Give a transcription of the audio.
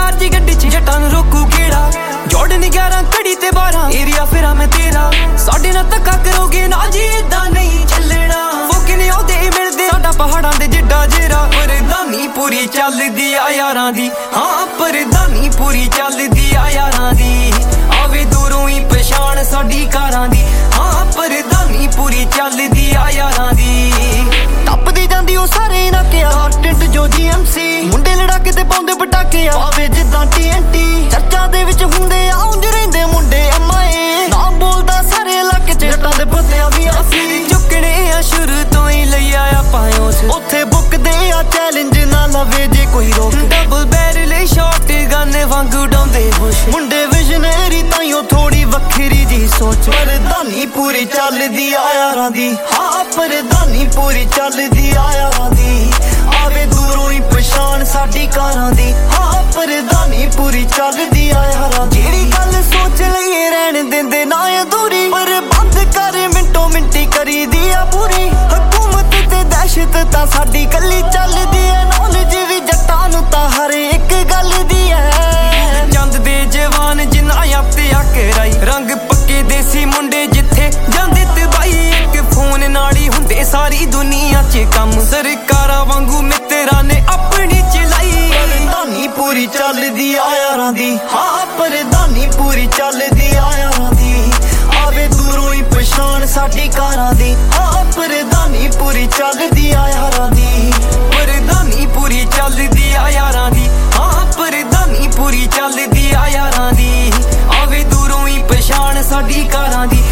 car जी गड्डी च जट्टां नूं रोकू केड़ा जॉर्डन 11 घड़ी ते 12 एरिया फिरा मैं तेरा साडे नाल धक्का करोगे ना जी इदां नहीं चलना फोके ने ओहदे मिलदे साडा पहाड़ां दे जिड्डा जेरा परदानी पूरी चलदी आ यारां दी हाँ परदानी पूरी चलदी आ यारां दी आवे दूरों ही पछाण साडी कारां दी हाँ परदानी पूरी चलदी आ यारां दी टपदी जांदी ओ सारे नाके टिंट जो जीएमसी मुंडे लड़ाके ते पाउंदे पटाके आवे जिद्दां TNT चर्चा दे विच हुंदे आउंदे रहिंदे मुंडे एमआई ना बोलदा सारे इलाके च जट्टां दे बंदियां दी आसी चुकणे आ शुरू तो ही लई आया पायोस उत्थे बुकदे आ चैलेंज ना लवे जे कोई रोक डबल बैरल शॉट गन वांगू उडाउंदे होश मुंडे विजनरी ताईओ थोड़ी वखरी जी सोच परदानी पूरी चलदी आ यारां दी हाँ परदानी पूरी चलदी आ यारां दी आवे दूरों ही पछाण साडी कारां दी हाँ परदानी पूरी चलदी आ यारां दी जेड़ी गल सोच लईए रहन दिंदे ना अधूरी पर बंद कर मिंटो मिंटी करी दी आ पूरी हुकूमत ते दहशत तां साडी गली चलदी ऐ नॉलेज भी जट्टां नूं तां हर एक गल दी ऐ चंद दे जवान जिन्ना याते आ कराई रंग पक्के देसी मुंडे जिथे जांदे तबाई एक फोन नाली हुंदे सारी दुनिया च कम सरकारां वांगू मित्तरां ने अपनी चलाई परदानी पूरी चलदी आ यारां दी हाँ परदानी पूरी चलदी आ यारां दी आवे दूरों ही पछाण साडी कारां दी हाँ परदानी पूरी चलदी आ यारां दी परदानी पूरी चलदी आ यारां दी हाँ परदानी पूरी चलदी आ यारां दी आवे दूरों ही पछाण साडी कारां दी